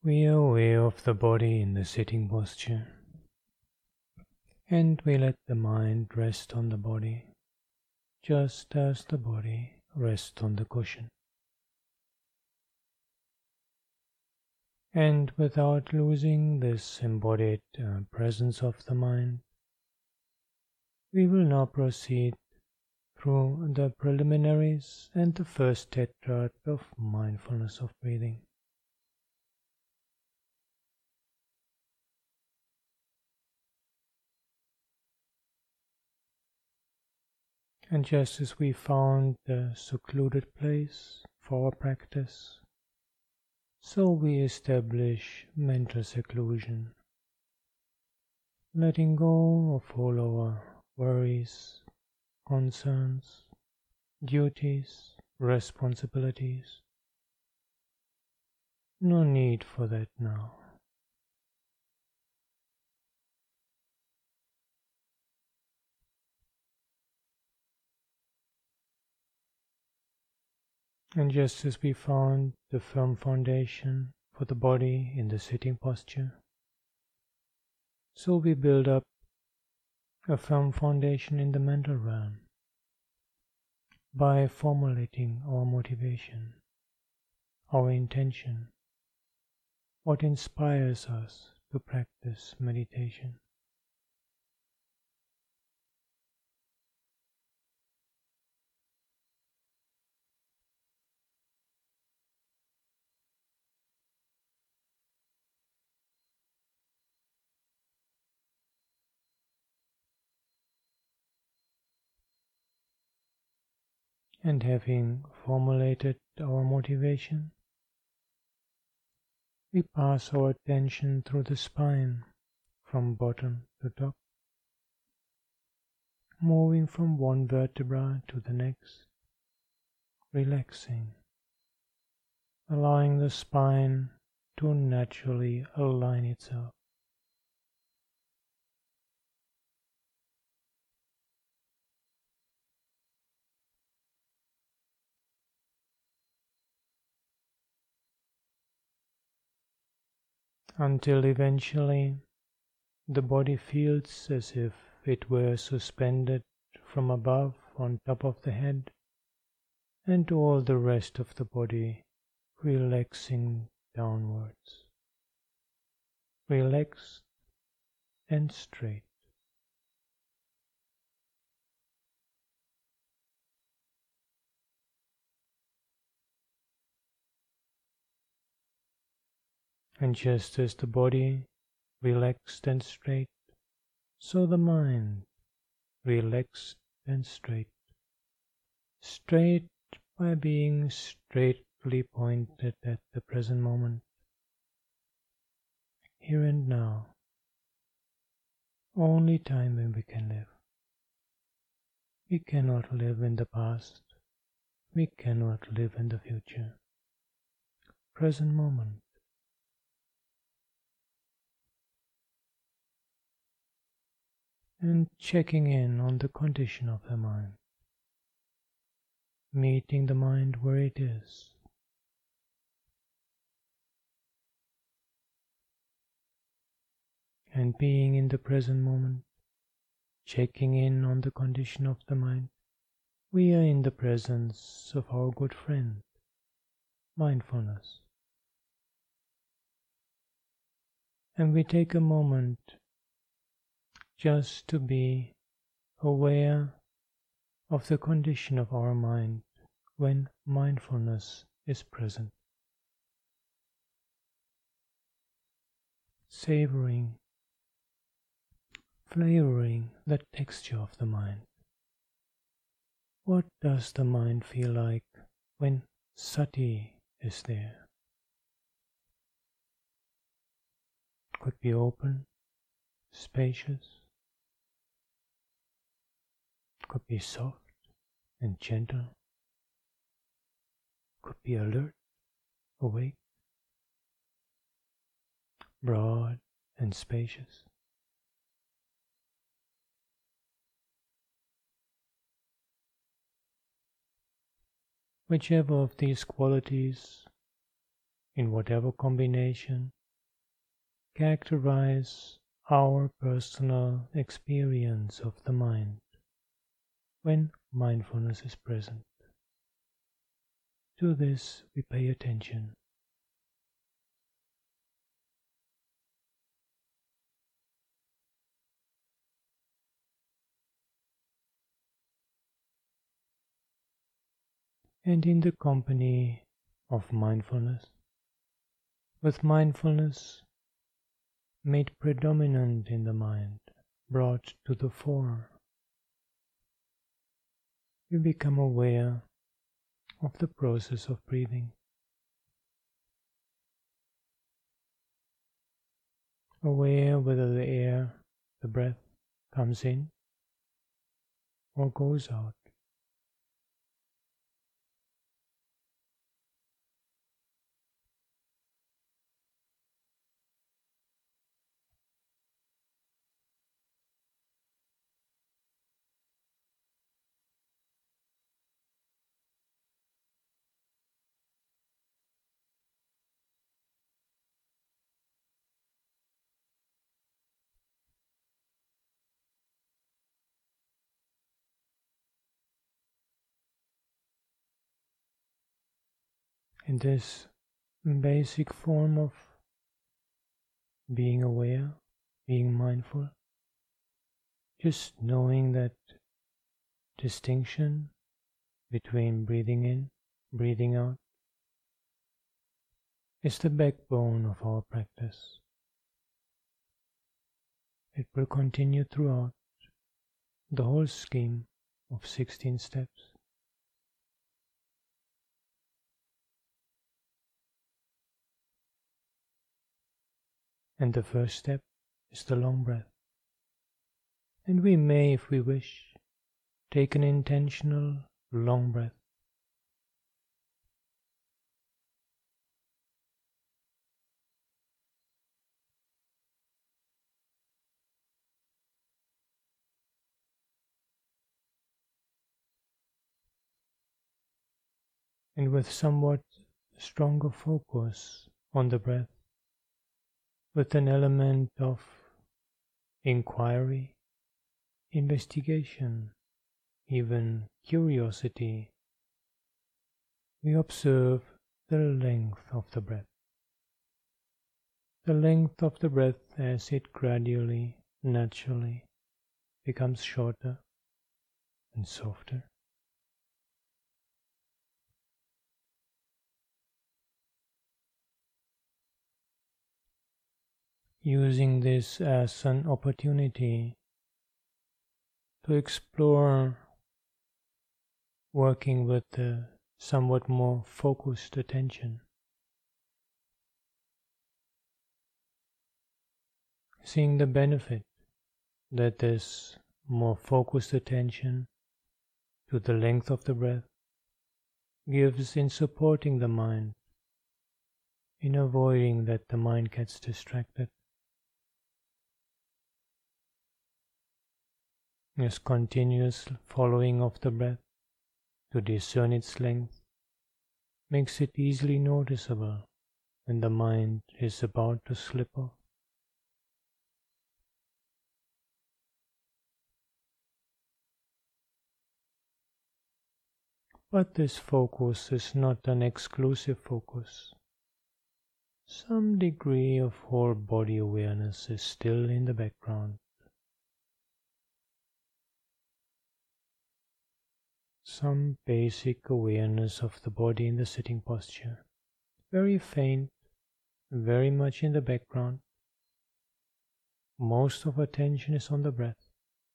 We are aware of the body in the sitting posture, and we let the mind rest on the body, just as the body rests on the cushion. And without losing this embodied presence of the mind, we will now proceed through the preliminaries and the first tetrad of mindfulness of breathing. And just as we found the secluded place for our practice, so we establish mental seclusion, letting go of all our worries, concerns, duties, responsibilities. No need for that now. And just as we found the firm foundation for the body in the sitting posture, so we build up a firm foundation in the mental realm by formulating our motivation, our intention, what inspires us to practice meditation. And having formulated our motivation, we pass our attention through the spine from bottom to top, moving from one vertebra to the next, relaxing, allowing the spine to naturally align itself. Until eventually the body feels as if it were suspended from above on top of the head, and all the rest of the body relaxing downwards, relaxed and straight. And just as the body relaxed and straight, so the mind relaxed and straight. Straight by being straightly pointed at the present moment, here and now, only time when we can live. We cannot live in the past, we cannot live in the future. Present moment. And checking in on the condition of the mind, meeting the mind where it is, and being in the present moment, checking in on the condition of the mind. We are in the presence of our good friend, mindfulness. And we take a moment just to be aware of the condition of our mind when mindfulness is present. Savoring, flavoring the texture of the mind. What does the mind feel like when sati is there? Could be open, spacious, could be soft and gentle, could be alert, awake, broad and spacious. Whichever of these qualities in whatever combination, characterize our personal experience of the mind when mindfulness is present. To this we pay attention. And in the company of mindfulness, with mindfulness made predominant in the mind, brought to the fore, we become aware of the process of breathing, aware whether the air, the breath, comes in or goes out. In this basic form of being aware, being mindful, just knowing that distinction between breathing in, breathing out, is the backbone of our practice. It will continue throughout the whole scheme of 16 steps. And the first step is the long breath. And we may, if we wish, take an intentional long breath. And with somewhat stronger focus on the breath, with an element of inquiry, investigation, even curiosity, we observe the length of the breath. The length of the breath as it gradually, naturally becomes shorter and softer. Using this as an opportunity to explore working with a somewhat more focused attention. Seeing the benefit that this more focused attention to the length of the breath gives in supporting the mind, in avoiding that the mind gets distracted. This continuous following of the breath to discern its length makes it easily noticeable when the mind is about to slip off. But this focus is not an exclusive focus. Some degree of whole body awareness is still in the background. Some basic awareness of the body in the sitting posture, very faint, very much in the background. Most of attention is on the breath,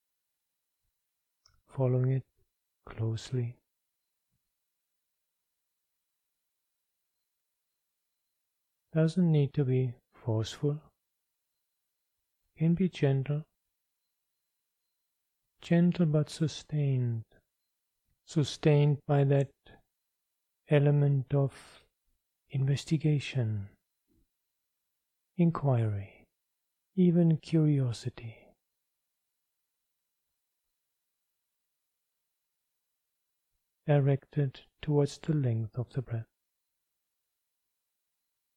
following it closely. Doesn't need to be forceful, can be gentle but sustained by that element of investigation, inquiry, even curiosity. Directed towards the length of the breath.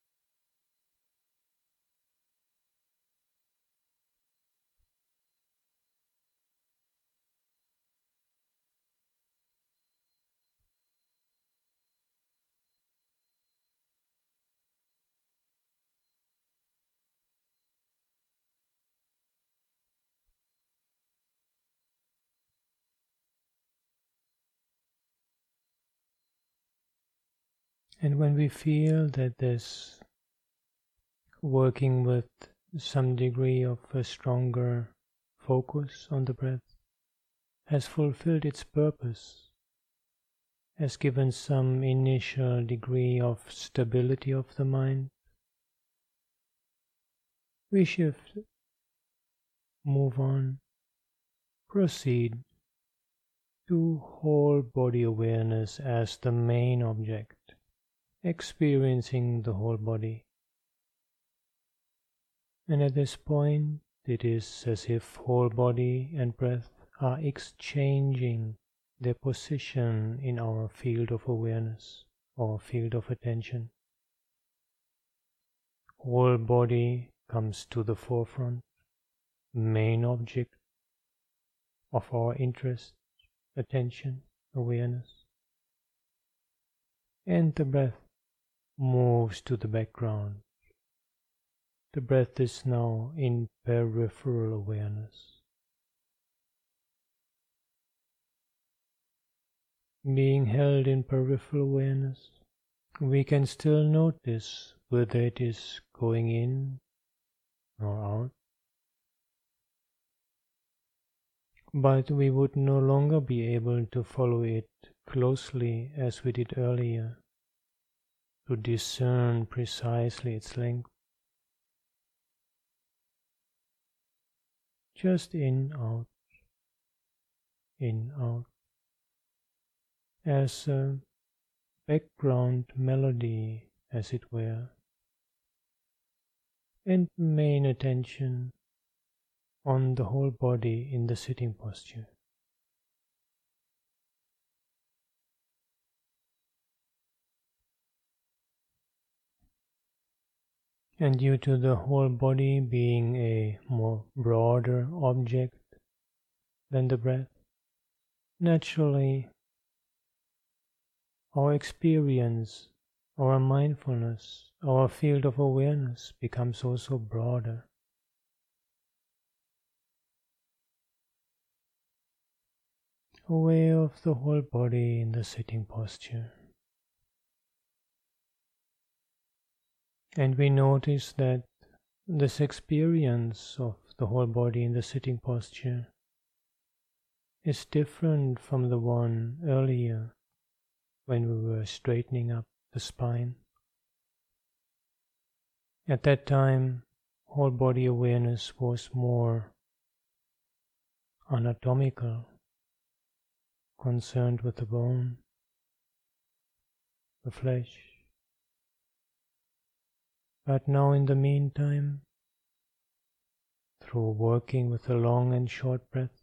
And when we feel that this working with some degree of a stronger focus on the breath has fulfilled its purpose, has given some initial degree of stability of the mind, we shift, move on, proceed to whole body awareness as the main object, experiencing the whole body. And at this point, it is as if whole body and breath are exchanging their position in our field of awareness or field of attention. Whole body comes to the forefront, main object of our interest, attention, awareness. And the breath moves to the background. The breath is now in peripheral awareness. Being held in peripheral awareness, we can still notice whether it is going in or out, but we would no longer be able to follow it closely as we did earlier, to discern precisely its length. Just in, out, as a background melody, as it were, and main attention on the whole body in the sitting posture. And due to the whole body being a more broader object than the breath, naturally our experience, our mindfulness, our field of awareness becomes also broader. Aware of the whole body in the sitting posture. And we notice that this experience of the whole body in the sitting posture is different from the one earlier when we were straightening up the spine. At that time, whole body awareness was more anatomical, concerned with the bone, the flesh. But now in the meantime, through working with the long and short breath,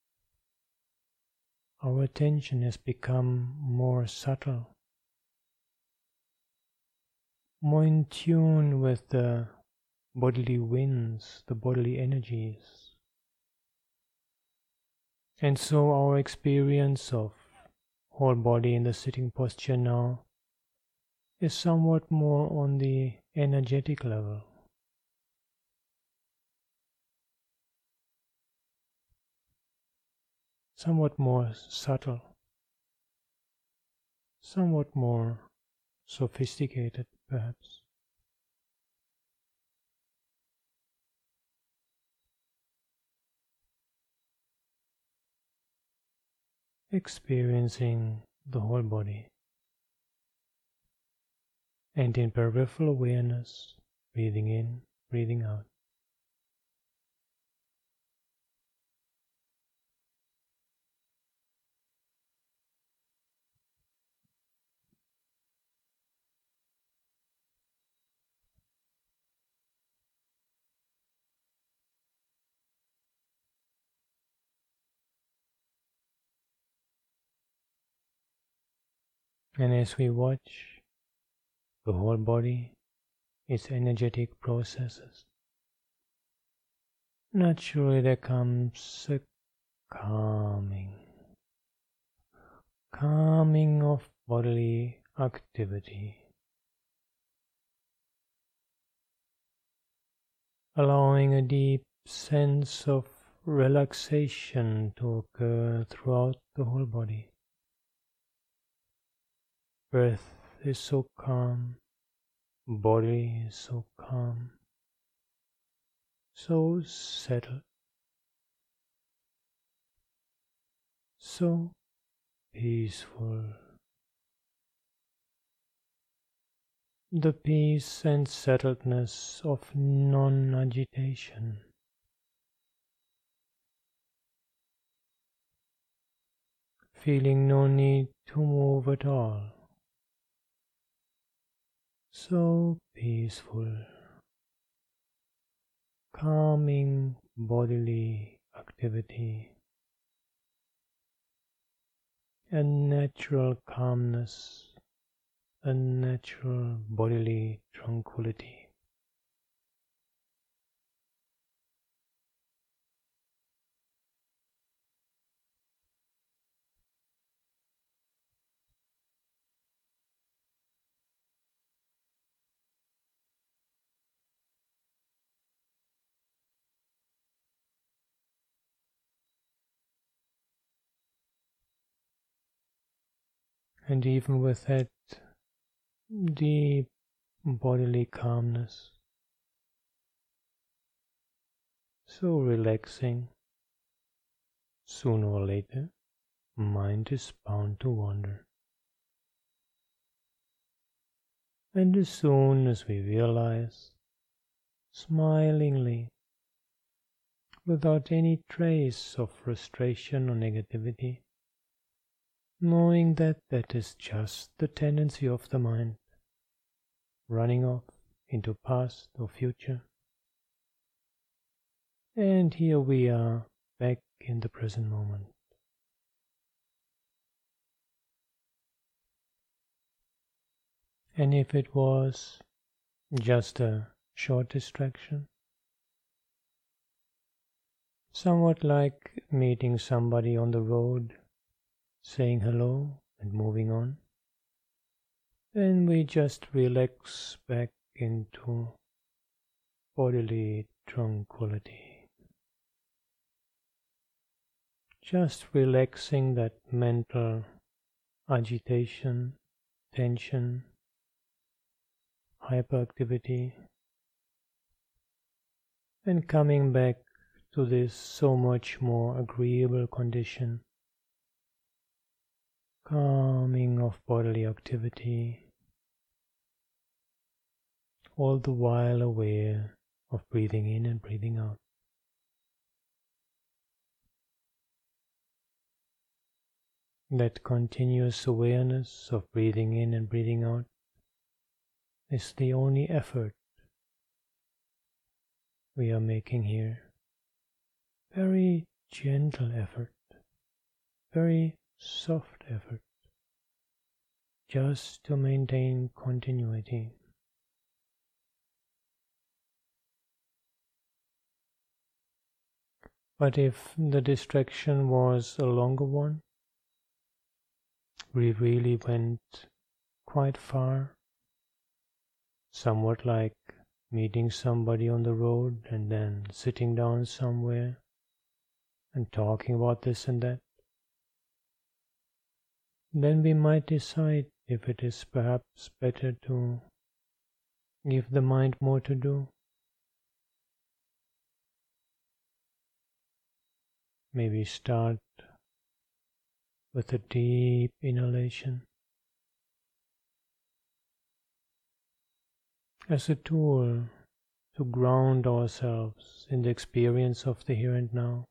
our attention has become more subtle, more in tune with the bodily winds, the bodily energies. And so our experience of whole body in the sitting posture now is somewhat more on the energetic level. Somewhat more subtle, somewhat more sophisticated, perhaps. Experiencing the whole body. And in peripheral awareness, breathing in, breathing out. And as we watch the whole body, its energetic processes, naturally there comes a calming of bodily activity, allowing a deep sense of relaxation to occur throughout the whole body. Breath is so calm, body is so calm, so settled, so peaceful. The peace and settledness of non-agitation. Feeling no need to move at all. So peaceful. Calming bodily activity. A natural calmness. A natural bodily tranquility. And even with that deep bodily calmness, so relaxing, sooner or later, mind is bound to wander. And as soon as we realize, smilingly, without any trace of frustration or negativity, knowing that that is just the tendency of the mind, running off into past or future. And here we are back in the present moment. And if it was just a short distraction, somewhat like meeting somebody on the road, saying hello and moving on, then we just relax back into bodily tranquility. Just relaxing that mental agitation, tension, hyperactivity, and coming back to this so much more agreeable condition, calming of bodily activity, all the while aware of breathing in and breathing out. That continuous awareness of breathing in and breathing out is the only effort we are making here. Very gentle effort, very soft effort, just to maintain continuity. But if the distraction was a longer one, we really went quite far, somewhat like meeting somebody on the road and then sitting down somewhere and talking about this and that, then we might decide if it is perhaps better to give the mind more to do. Maybe start with a deep inhalation as a tool to ground ourselves in the experience of the here and now.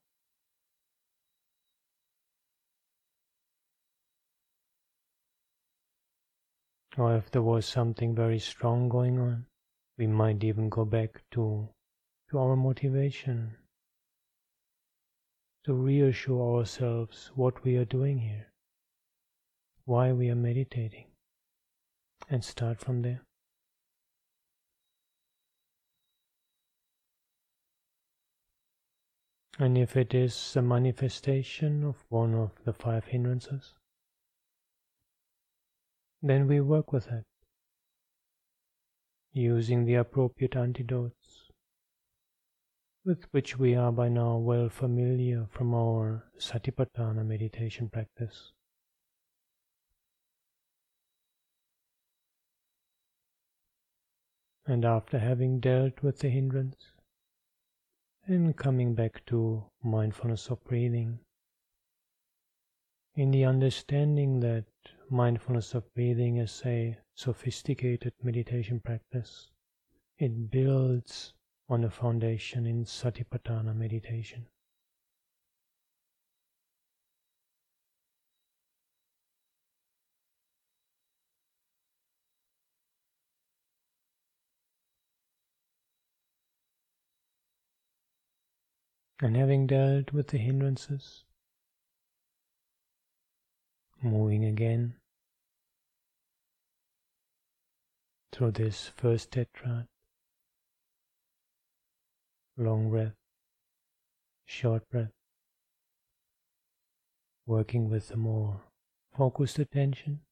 Or if there was something very strong going on, we might even go back to our motivation, to reassure ourselves what we are doing here, why we are meditating, and start from there. And if it is a manifestation of one of the 5 hindrances, then we work with it, using the appropriate antidotes with which we are by now well familiar from our Satipatthana meditation practice. And after having dealt with the hindrance, and coming back to mindfulness of breathing, in the understanding that mindfulness of breathing is a sophisticated meditation practice, it builds on a foundation in Satipatthana meditation. And having dealt with the hindrances, moving again through this first tetrad, long breath, short breath, working with a more focused attention,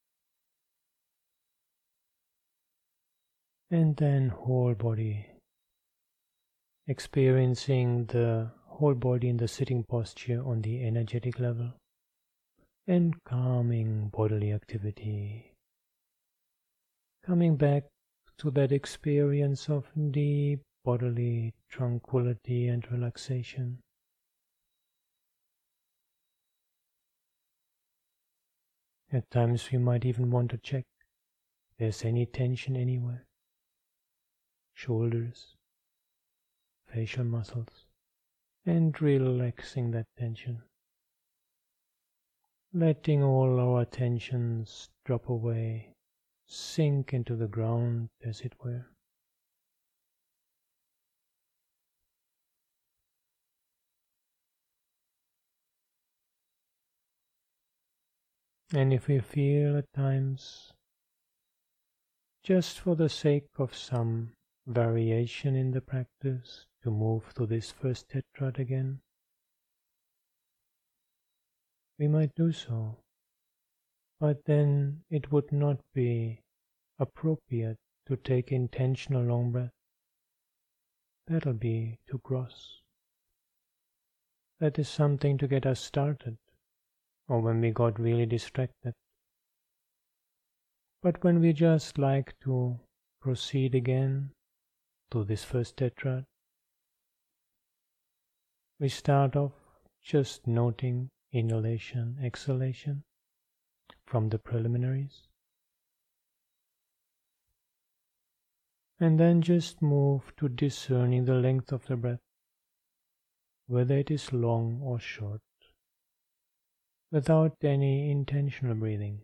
and then whole body, experiencing the whole body in the sitting posture on the energetic level, and calming bodily activity, coming back to that experience of deep bodily tranquility and relaxation. At times we might even want to check if there's any tension anywhere. Shoulders, facial muscles, and relaxing that tension. Letting all our tensions drop away, sink into the ground as it were. And if we feel at times, just for the sake of some variation in the practice, to move to this first tetrad again, we might do so, but then it would not be appropriate to take intentional long breath. That'll be too gross. That is something to get us started, or when we got really distracted. But when we just like to proceed again to this first tetrad, we start off just noting inhalation, exhalation from the preliminaries, and then just move to discerning the length of the breath, whether it is long or short, without any intentional breathing.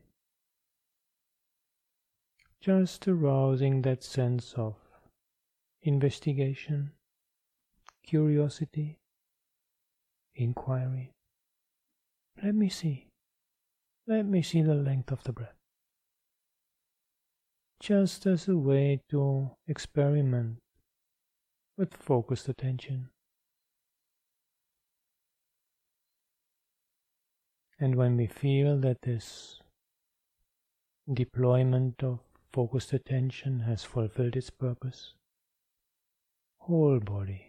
Just arousing that sense of investigation, curiosity, inquiry. Let me see the length of the breath. Just as a way to experiment with focused attention. And when we feel that this deployment of focused attention has fulfilled its purpose, whole body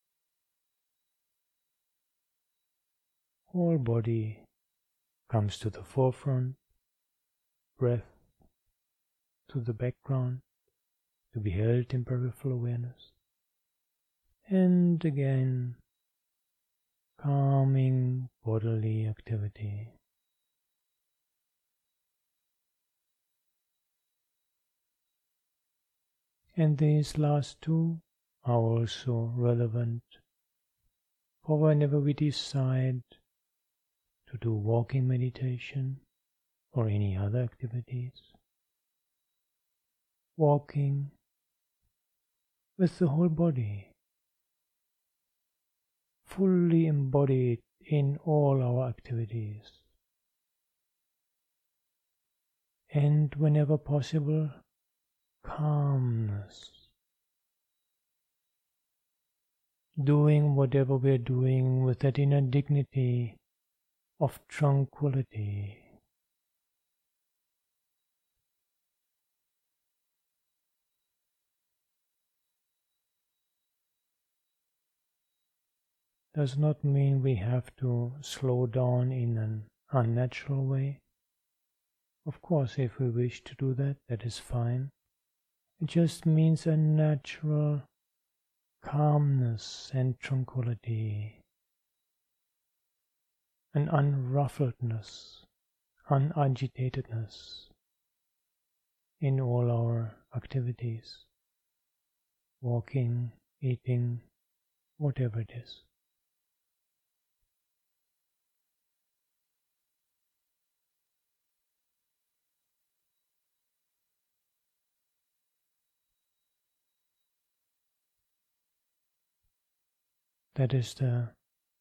comes to the forefront, breath to the background, to be held in peripheral awareness. And again, calming bodily activity. And these last two are also relevant for whenever we decide to do walking meditation or any other activities. Walking with the whole body, fully embodied in all our activities. And whenever possible, calmness. Doing whatever we're doing with that inner dignity of tranquility. Does not mean we have to slow down in an unnatural way. Of course, if we wish to do that, that is fine. It just means a natural calmness and tranquility, an unruffledness, unagitatedness in all our activities, walking, eating, whatever it is. That is the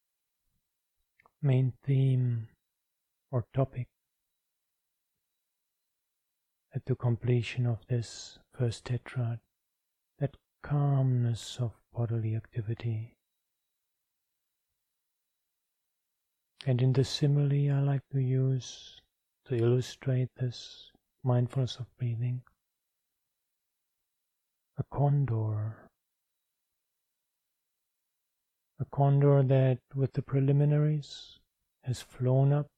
main theme or topic at the completion of this first tetrad, that calmness of bodily activity. And in the simile I like to use to illustrate this mindfulness of breathing, a condor that with the preliminaries has flown up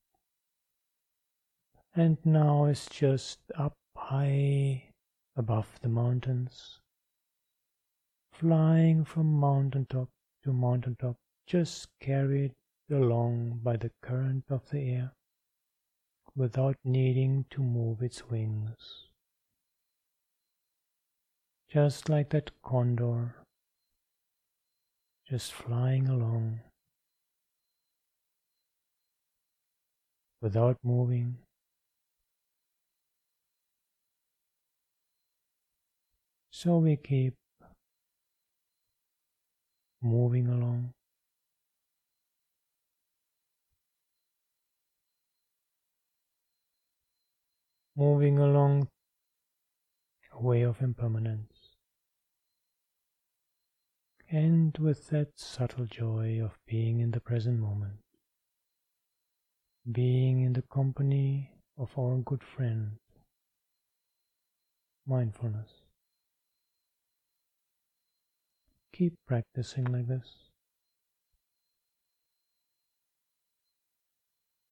and now is just up high above the mountains, flying from mountaintop to mountaintop, just carried along by the current of the air without needing to move its wings. Just like that condor, just flying along without moving. So we keep moving along. Moving along a way of impermanence. And with that subtle joy of being in the present moment, being in the company of our good friend, mindfulness. Keep practicing like this.